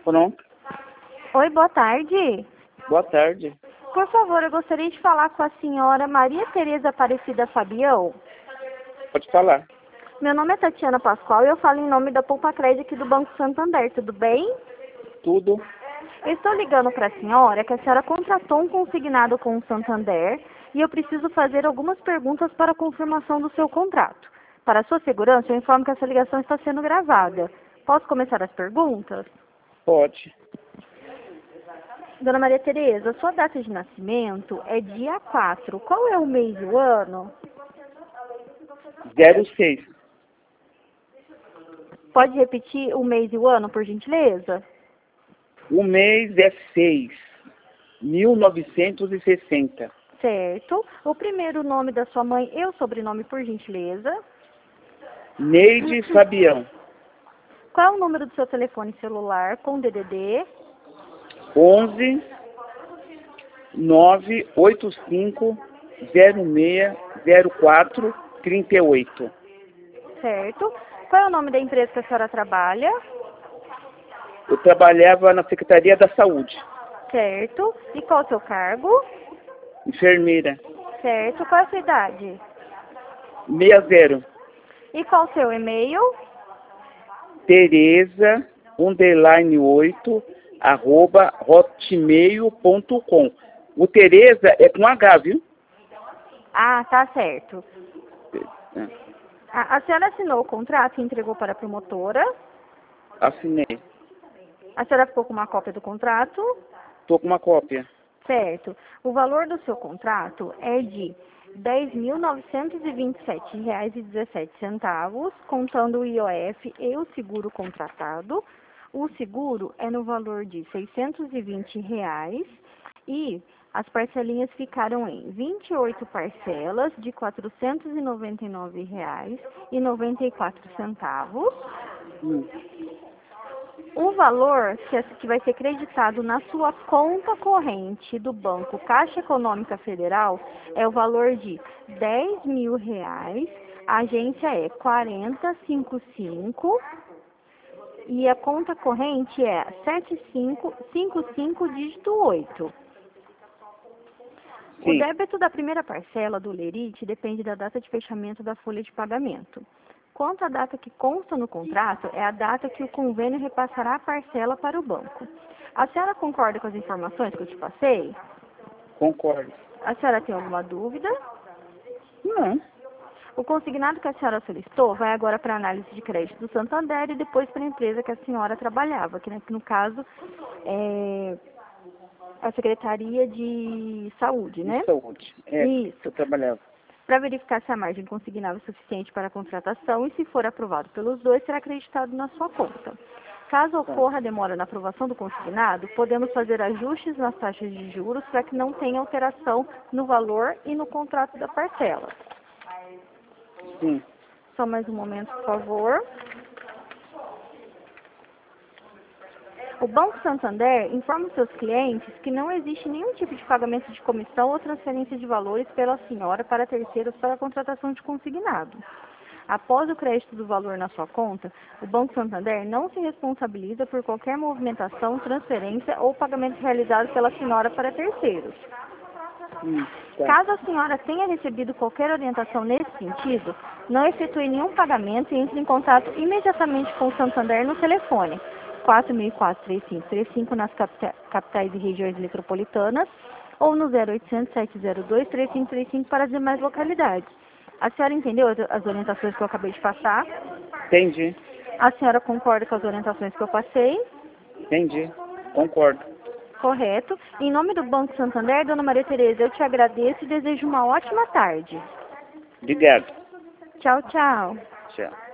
Pronto. Oi, boa tarde. Boa tarde. Por favor, eu gostaria de falar com a senhora Maria Tereza Aparecida Fabião. Pode falar. Meu nome é Tatiana Pascoal e eu falo em nome da Poupa Crédito aqui do Banco Santander, tudo bem? Tudo. Eu estou ligando para a senhora que a senhora contratou um consignado com o Santander e eu preciso fazer algumas perguntas para a confirmação do seu contrato. Para a sua segurança, eu informo que essa ligação está sendo gravada. Posso começar as perguntas? Pode. Dona Maria Tereza, sua data de nascimento é dia 4. Qual é o mês e o ano? 06. Pode repetir o mês e o ano, por gentileza? O mês é 6. 1960. Certo. O primeiro nome da sua mãe e o sobrenome, por gentileza? Neide Fabião. Qual é o número do seu telefone celular com DDD? 11 985 06 04 38. Certo. Qual é o nome da empresa que a senhora trabalha? Eu trabalhava na Secretaria da Saúde. Certo. E qual é o seu cargo? Enfermeira. Certo. Qual é a sua idade? 60. E qual é o seu e-mail? Tereza, _8, @hotmail.com. O Tereza é com H, viu? Ah, tá certo. A senhora assinou o contrato e entregou para a promotora? Assinei. A senhora ficou com uma cópia do contrato? Estou com uma cópia. Certo. O valor do seu contrato é de R$ 10.927,17, contando o IOF e o seguro contratado. O seguro é no valor de R$ 620 e as parcelinhas ficaram em 28 parcelas de R$ 499,94. O valor que vai ser creditado na sua conta corrente do Banco Caixa Econômica Federal é o valor de R$ 10.000. A agência é 4055 e a conta corrente é 7555 dígito 8. O Sim. débito da primeira parcela do Lerite depende da data de fechamento da folha de pagamento. Quanto à data que consta no contrato, é a data que o convênio repassará a parcela para o banco. A senhora concorda com as informações que eu te passei? Concordo. A senhora tem alguma dúvida? Não. O consignado que a senhora solicitou vai agora para a análise de crédito do Santander e depois para a empresa que a senhora trabalhava, que no caso é a Secretaria de Saúde, né? De saúde. É, Isso. eu trabalhava. Para verificar se a margem consignável é suficiente para a contratação e, se for aprovado pelos dois, será acreditado na sua conta. Caso ocorra demora na aprovação do consignado, podemos fazer ajustes nas taxas de juros para que não tenha alteração no valor e no contrato da parcela. Sim. Só mais um momento, por favor. O Banco Santander informa os seus clientes que não existe nenhum tipo de pagamento de comissão ou transferência de valores pela senhora para terceiros para a contratação de consignado. Após o crédito do valor na sua conta, o Banco Santander não se responsabiliza por qualquer movimentação, transferência ou pagamento realizado pela senhora para terceiros. Tá. Caso a senhora tenha recebido qualquer orientação nesse sentido, não efetue nenhum pagamento e entre em contato imediatamente com o Santander no telefone 4004-3535 nas capitais e regiões metropolitanas ou no 0800-702-3535 para as demais localidades. A senhora entendeu as orientações que eu acabei de passar? Entendi. A senhora concorda com as orientações que eu passei? Entendi. Concordo. Correto. Em nome do Banco Santander, Dona Maria Tereza, eu te agradeço e desejo uma ótima tarde. Obrigado. Tchau, tchau. Tchau.